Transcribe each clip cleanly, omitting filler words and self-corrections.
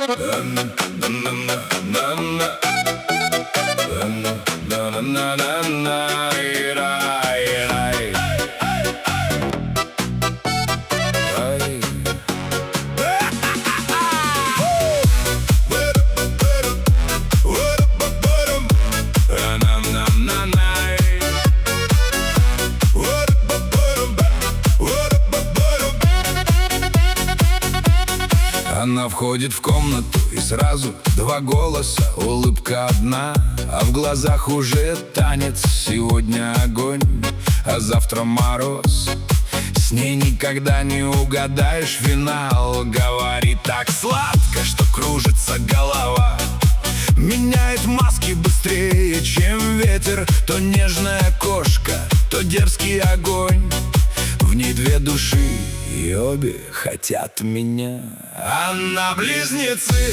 Она входит в комнату и сразу два голоса, улыбка одна, а в глазах уже танец. Сегодня огонь, а завтра мороз. С ней никогда не угадаешь финал. Говорит так сладко, что кружится голова. Меняет маски быстрее, чем ветер. То нежная кошка, то дерзкий огонь. В ней две души, и обе хотят меня. Она близнецы,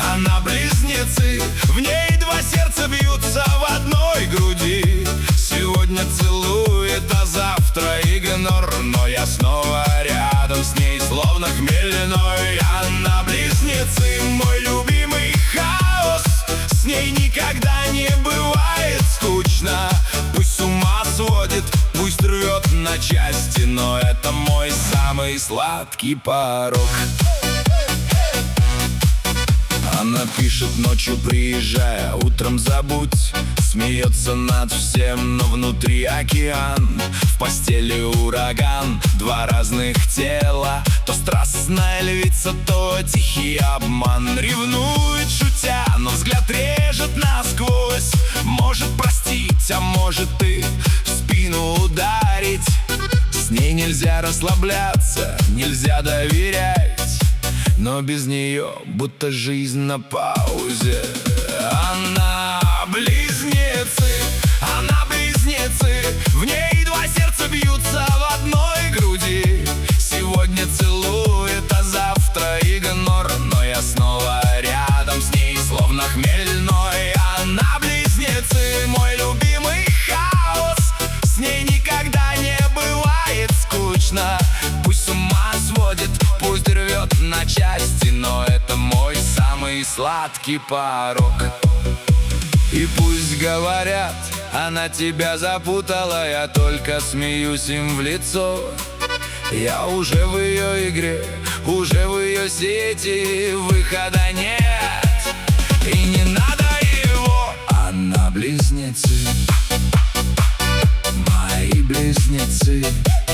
в ней два сердца бьются в одной груди. Сегодня целует, а завтра игнор. Но я снова рядом с ней, словно хмельной. Она близнецы, мой любимый хаос. С ней никогда не бывает скучно. Пусть с ума сводит, пусть рвет на части, но это мой самый сладкий порог. Она пишет ночью, приезжая, утром забудь. Смеется над всем, но внутри океан. В постели ураган, два разных тела. То страстная львица, то тихий обман. Ревнует, шутя, но взгляд режет насквозь. Может простить, а может и в спину ударить. С ней нельзя расслабляться, нельзя доверять. Но без нее будто жизнь на паузе. Она близнецы, в ней два сердца бьются в одной груди. Сегодня целует, а завтра игнор. Но я снова рядом с ней, словно хмельной. Она близнецы, мой любимый хаос. С ней никогда не бывает скучно. Пусть с ума сводит, пусть рвет на части, но это мой самый сладкий порог. И пусть говорят, она тебя запутала, я только смеюсь им в лицо. Я уже в ее игре, уже в ее сети, выхода нет, и не надо его. Она близнецы, мои близнецы.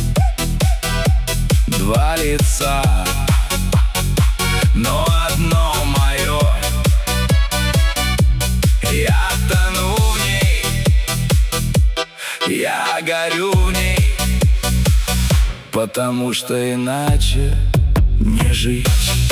Два лица, но одно мое. Я тону в ней, я горю в ней, потому что иначе не жить.